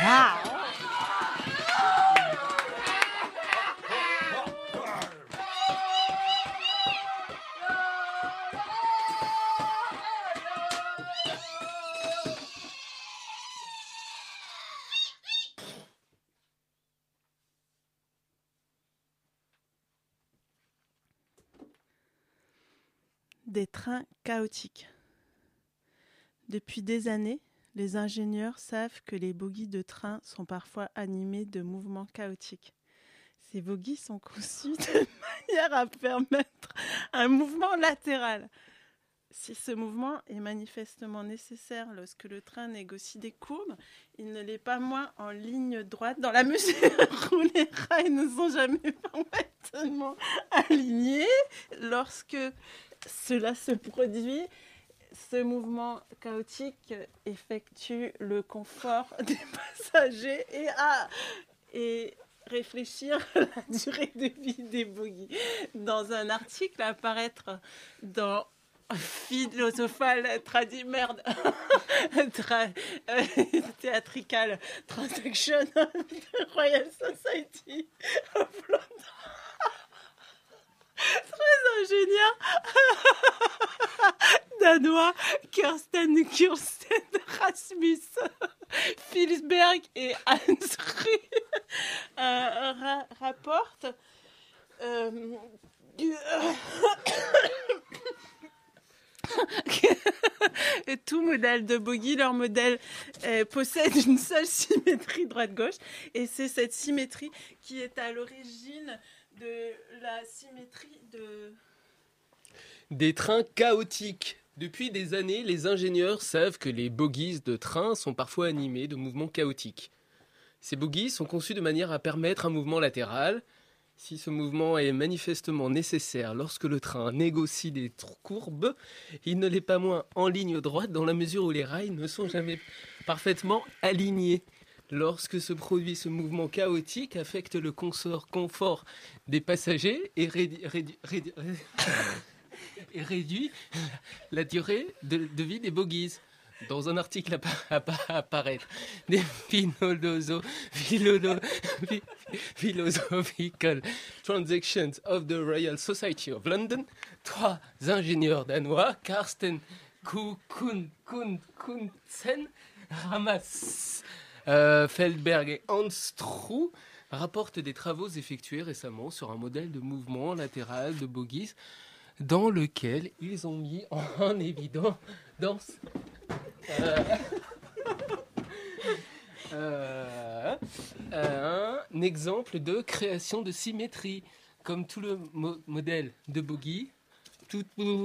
Des trains chaotiques. Depuis des années, les ingénieurs savent que les bogies de train sont parfois animés de mouvements chaotiques. Ces bogies sont conçus de manière à permettre un mouvement latéral. Si ce mouvement est manifestement nécessaire lorsque le train négocie des courbes, il ne l'est pas moins en ligne droite dans la mesure où les rails ne sont jamais parfaitement alignés. Lorsque cela se produit, ce mouvement chaotique effectue le confort des passagers et réfléchir à la durée de vie des bogies. Dans un article à paraître dans Philosophical Theatrical Transaction de Royal Society of London. Très ingénieur danois Kirsten Rasmus Filsberg et Hans rapportent et tout modèle de bogie, leur modèle possède une seule symétrie droite-gauche, et c'est cette symétrie qui est à l'origine de la symétrie des trains chaotiques. Depuis des années, les ingénieurs savent que les bogies de train sont parfois animés de mouvements chaotiques. Ces bogies sont conçus de manière à permettre un mouvement latéral. Si ce mouvement est manifestement nécessaire lorsque le train négocie des courbes, il ne l'est pas moins en ligne droite dans la mesure où les rails ne sont jamais parfaitement alignés. Lorsque se produit ce mouvement chaotique, affecte le confort des passagers et réduit la durée de vie des bogies. Dans un article à paraître, des Philosophical Transactions of the Royal Society of London, 3 ingénieurs danois, Karsten Kunsen, Ramas Feldberg et Hans True, rapportent des travaux effectués récemment sur un modèle de mouvement latéral de bogies dans lequel ils ont mis en évidence un exemple de création de symétrie. Comme tout le modèle de bogie, tout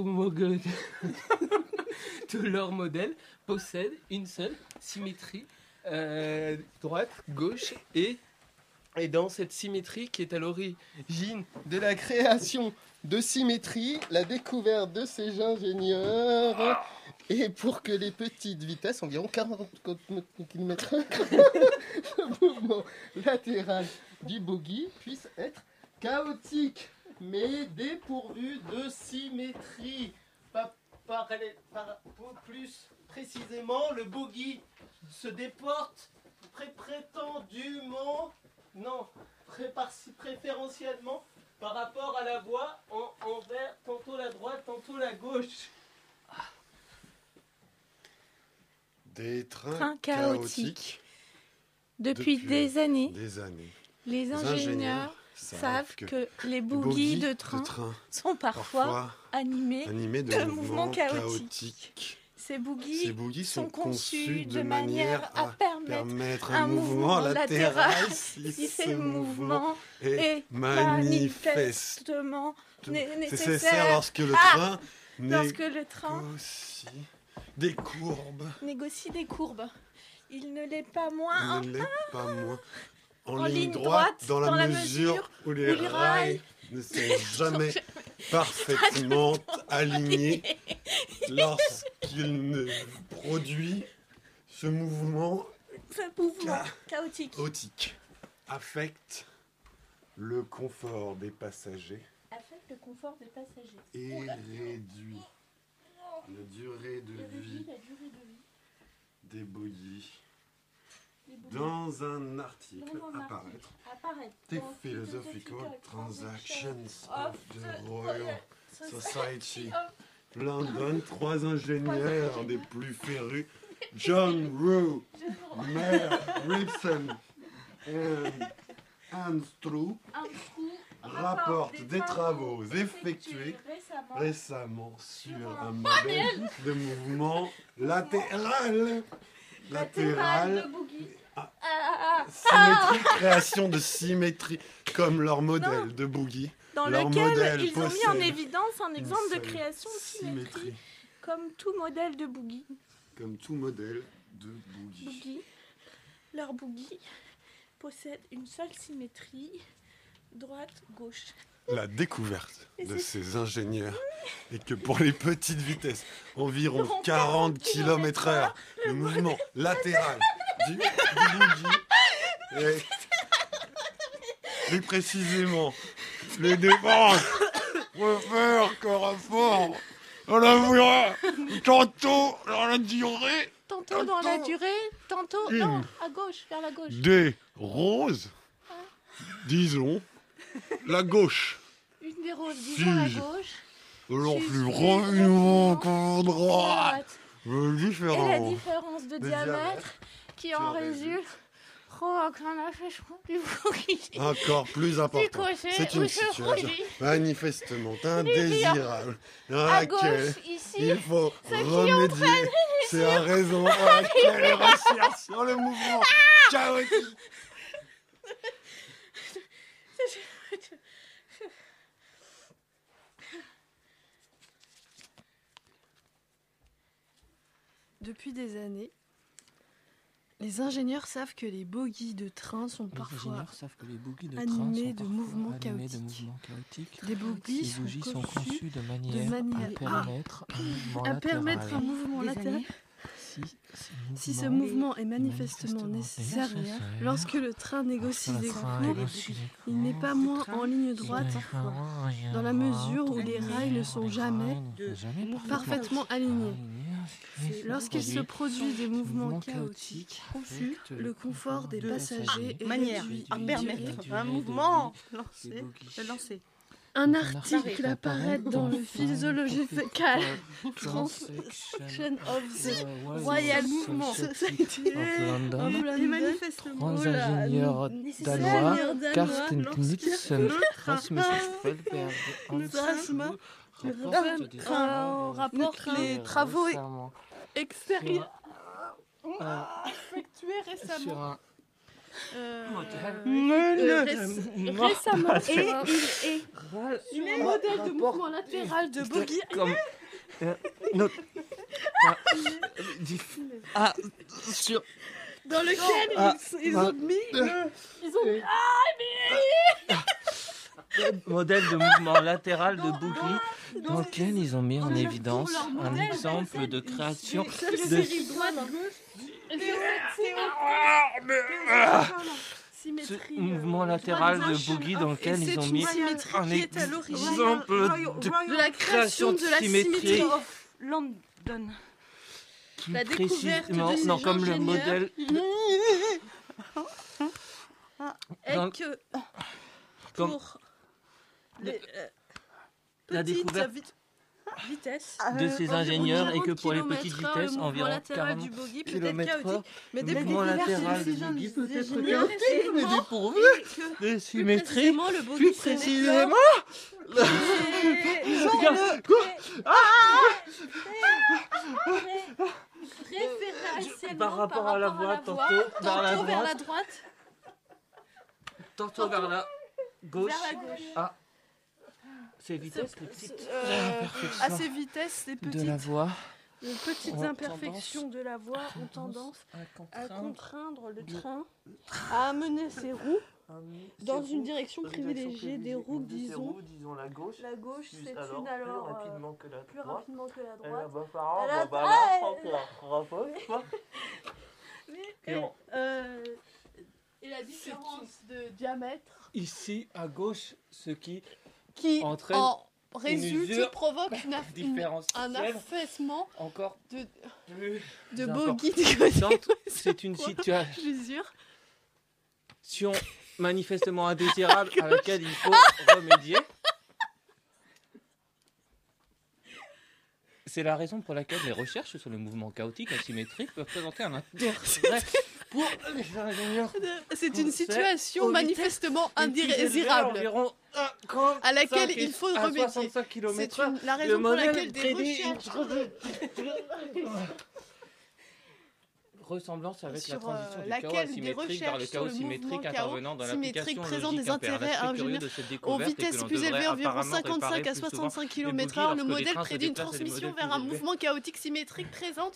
leur modèle possède une seule symétrie droite, gauche et dans cette symétrie qui est à l'origine de la création de symétrie, la découverte de ces ingénieurs et pour que les petites vitesses, environ 40 km, le mouvement latéral du bogie puisse être chaotique, mais dépourvu de symétrie. Plus précisément, le bogie se déporte préférentiellement par rapport à la voie envers tantôt la droite, tantôt la gauche. Des trains chaotiques. Depuis des années, les ingénieurs savent que les bogies de train sont parfois animés de mouvements chaotiques. Ces bogies sont conçus de manière à permettre un mouvement latéral si ce mouvement est manifestement nécessaire lorsque le train négocie des courbes. Il ne l'est pas moins en ligne droite dans la mesure où les rails ne sont jamais parfaitement alignés lorsqu'il ne produit ce mouvement chaotique affecte le confort des passagers et réduit la durée de vie des bogies dans dans un article apparaître The Philosophical Transactions of the Royal Society London, 3 ingénieurs des plus férus, John Rowe, Mare Ribson et Hans True, rapportent des travaux effectués récemment sur un modèle de mouvement latéral de Boogie. Symétrie, création de symétrie, comme leur modèle de Boogie. Dans lequel ils ont mis en évidence un exemple de création de symétrie, comme tout modèle de Boogie. Comme tout modèle de Boogie. Leur Boogie possède une seule symétrie, droite-gauche. La découverte de ces ingénieurs est que pour les petites vitesses, environ 40 km/h, le mouvement latéral du boogie est plus précisément les défenses refaire corps à fort on la verra tantôt dans la durée, tantôt dans la durée, tantôt non, à gauche, vers la gauche. Des roses, disons, la gauche. Une des roses, disons la gauche. Alors plus revenons qu'en droite. Et la différence de diamètre qui en résulte provoque un affaissement du boogie. Encore plus important. C'est une situation manifestement indésirable dans laquelle il faut remédier. C'est la raison pour laquelle les recherches sur le mouvement chaotique. Depuis des années, les ingénieurs savent que les bogies de train sont parfois animés de mouvements chaotiques. Les bogies sont conçus de manière à permettre un mouvement latéral. Si ce mouvement est manifestement nécessaire, lorsque le train négocie des cours, il n'est pas moins en ligne droite dans la mesure où les rails ne sont jamais parfaitement alignés. Lorsqu'il se produit des mouvements chaotiques, le confort des passagers est réduit à permettre un mouvement lancé. Un article apparaît dans le Physiological Transaction of the Royal Society of London. 3 ingénieurs danois, Carsten Knudsen, Rasmus Feldberg, rapporte les travaux effectués récemment. Récemment un modèle de mouvement latéral de boogie dans lequel ils ont mis modèle de mouvement latéral de boogie dans lequel ils ont mis en évidence un exemple de création de ce mouvement latéral de boogie dans lequel ils ont mis un exemple de la création de symétrie. London. Plus précisément, non, comme le modèle. Pour la découverte vitesse de ces ingénieurs et que pour les petites vitesses, environ 40 km/h, le mouvement latéral du boogie peut être chaotique, mais dépourvu de symétrie. Plus précisément, par rapport à la voie, tantôt vers la droite, tantôt vers la gauche. Ces vitesses, les petites à ces vitesses, les petites de la voie, les petites imperfections de la voie ont tendance à contraindre le train à amener ses roues dans une direction privilégiée des roues, disons la gauche. La gauche, c'est une alors plus rapidement que la droite. Et la différence de diamètre ici à gauche, ce qui entraîne résulte provoque un affaissement encore de boogie. C'est une situation. J'usure. question manifestement indésirable à laquelle il faut remédier. C'est la raison pour laquelle les recherches sur les mouvements chaotiques asymétriques peuvent présenter un intérêt pour les ingénieurs. C'est une situation manifestement indésirable à laquelle il faut remédier. C'est la raison pour laquelle des recherches... Ressemblance avec la transition du chaos asymétrique vers le chaos symétrique intervenant dans l'application présente des logique intérêts ingénieurs de cette aux découverte vitesses plus élevées, environ 55 à 65 km/h. Le modèle prédit une transmission vers un mouvement chaotique symétrique présente.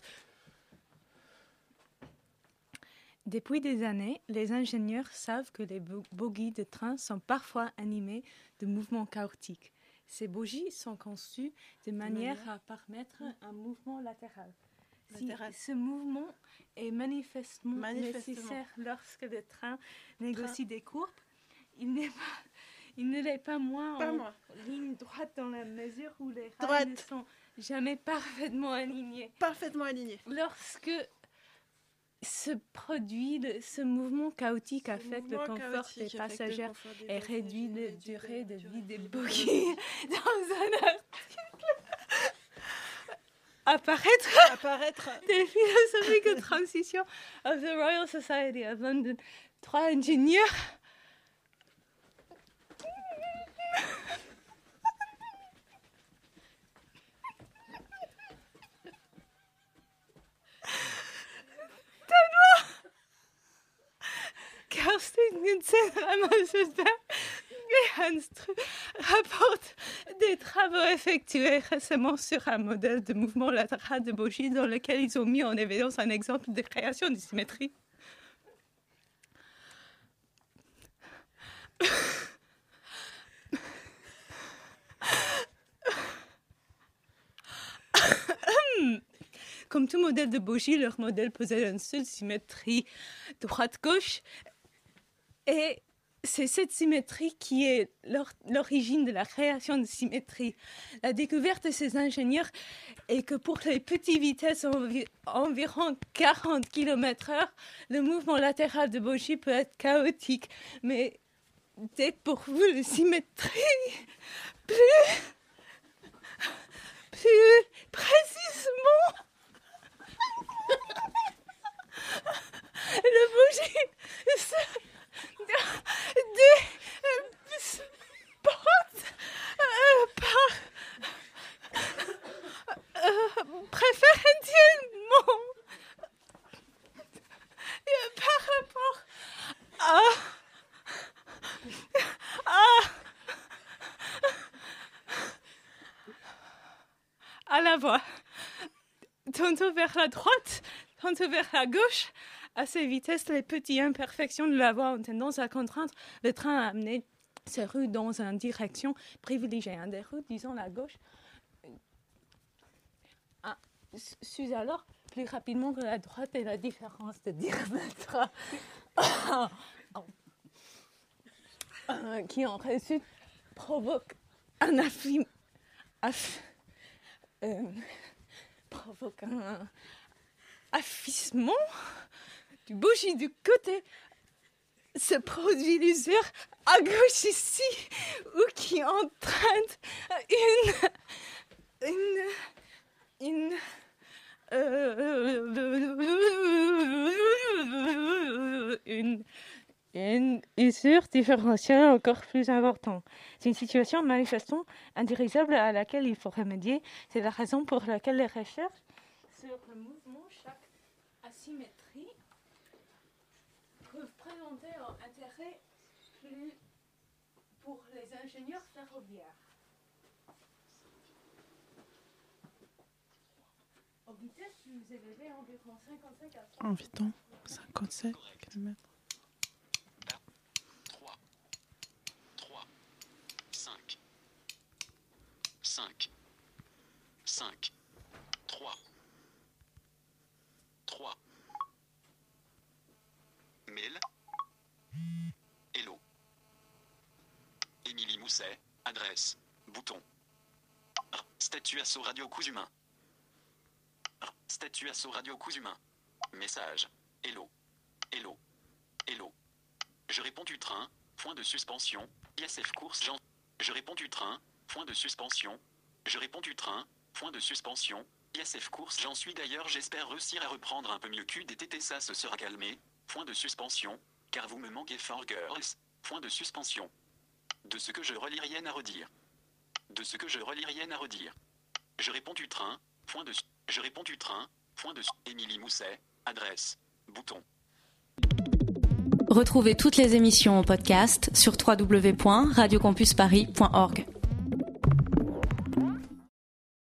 Depuis des années, les ingénieurs savent que les bogies de train sont parfois animées de mouvements chaotiques. Ces bogies sont conçues de manière à permettre un mouvement latéral. Si ce mouvement est manifestement nécessaire lorsque le train négocie des courbes, il ne l'est pas moins en ligne droite dans la mesure où les rails ne sont jamais parfaitement alignés. Lorsque se produit ce mouvement chaotique affecte le confort des passagers et réduit la durée de vie des bogies dans un article. Apparaître des philosophiques transitions of the Royal Society of London. 3 ingénieurs Kerstin Knudsen, Ramazusberg et Hans True rapportent des travaux effectués récemment sur un modèle de mouvement latéral de bogie dans lequel ils ont mis en évidence un exemple de création de symétrie. Comme tout modèle de bogie, leur modèle possède une seule symétrie droite-gauche. Et c'est cette symétrie qui est l'origine de la création de symétrie. La découverte de ces ingénieurs est que pour les petites vitesses, environ 40 km/h, le mouvement latéral de bogie peut être chaotique. Mais dépourvu de symétrie, plus précisément, le bougie préférentiellement par rapport à la voie, tantôt vers la droite, tantôt vers la gauche. À ces vitesses, les petites imperfections de la voie ont tendance à contraindre le train à amener ces roues dans une direction privilégiée. Des roues, disons la gauche, s'use alors plus rapidement que la droite et la différence de diamètre qui en résulte provoque un affissement du bougie du côté se produit l'usure à gauche ici ou qui entraîne une usure différentielle encore plus importante. C'est une situation manifestement indésirable à laquelle il faut remédier. C'est la raison pour laquelle les recherches sur le mouvement chaque asymétrie peuvent présenter un intérêt plus pour les ingénieurs ferroviaires. Aux vitesses plus élevées, environ 55 à 60. Environ 57 km. 5, 3, mail, hello, Émilie Mousset, adresse, bouton, statut asso radio coups humains, statut asso radio coups humains, message, hello, Je réponds du train, point de suspension, ISF course Jean. Je réponds du train, point de suspension. Je réponds du train, point de suspension, ISF course. J'en suis d'ailleurs, j'espère réussir à reprendre un peu mieux QDTT, ça se sera calmé, point de suspension, car vous me manquez for girls, point de suspension. De ce que je relis rien à redire. De ce que je relis rien à redire. Je réponds du train, point de... Je réponds du train, point de... Émilie Mousset, adresse, bouton. Retrouvez toutes les émissions en podcast sur www.radiocampusparis.org.